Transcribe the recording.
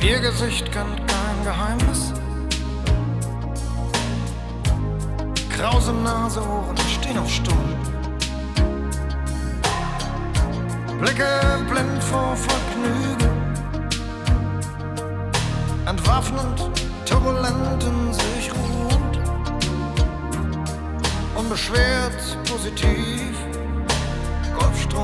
Ihr Gesicht kennt kein Geheimnis. Krause Nase, Ohren stehen auf stumm. Blicke blind vor Vergnügen, entwaffnend, turbulent in sich ruhend, unbeschwert, positiv.